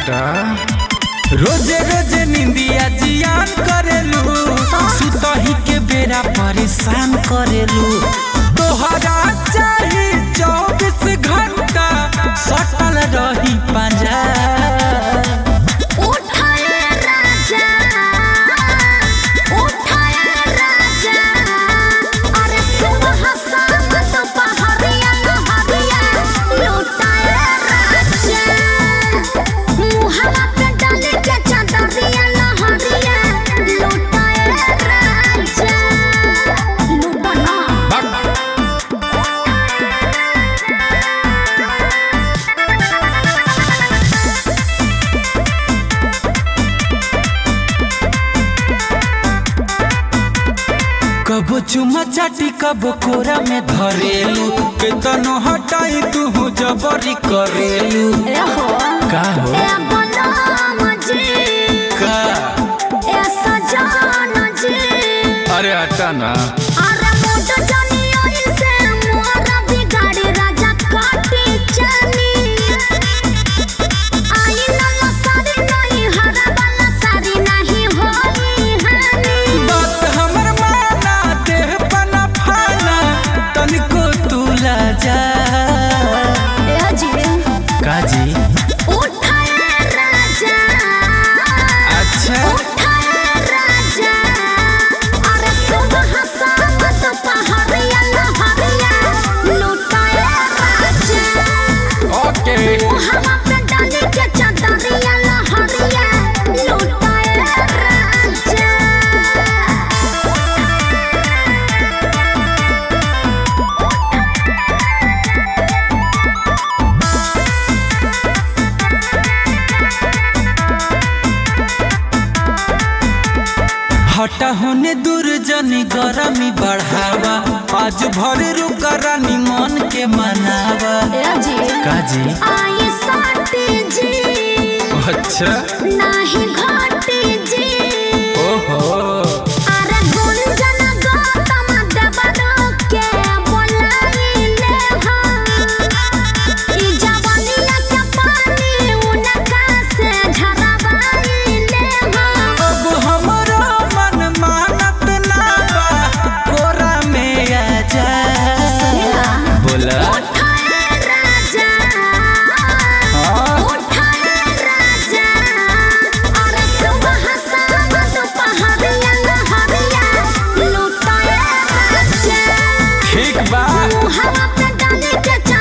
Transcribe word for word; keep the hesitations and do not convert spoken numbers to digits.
हटा रोजे रोजे निंदिया जियान करेलू सुतही के बेरा परेशान करेलू तोहरा चाही चौबीस घंटा सटल रही पंजा कबो चुमा चाटी कबो कोरा में धरेलू केतनो हटाई तू जबरी करेलू का हो का अरे हटा ना काजी अच्छा ओके हटा होने दूर जनी गरमी बढ़ावा आज भर रुका रानी मन के मनावा काजी अच्छा नाही घाटी जी ओहो अरे गुंजन गौतम देवरो के बोलाइले हा ई जवानिया के पानी उनका से झरवाइले हा अब हमरा मन मानत ना बा कोरा में आ जा बोला ठीक बा हवा पे डाले के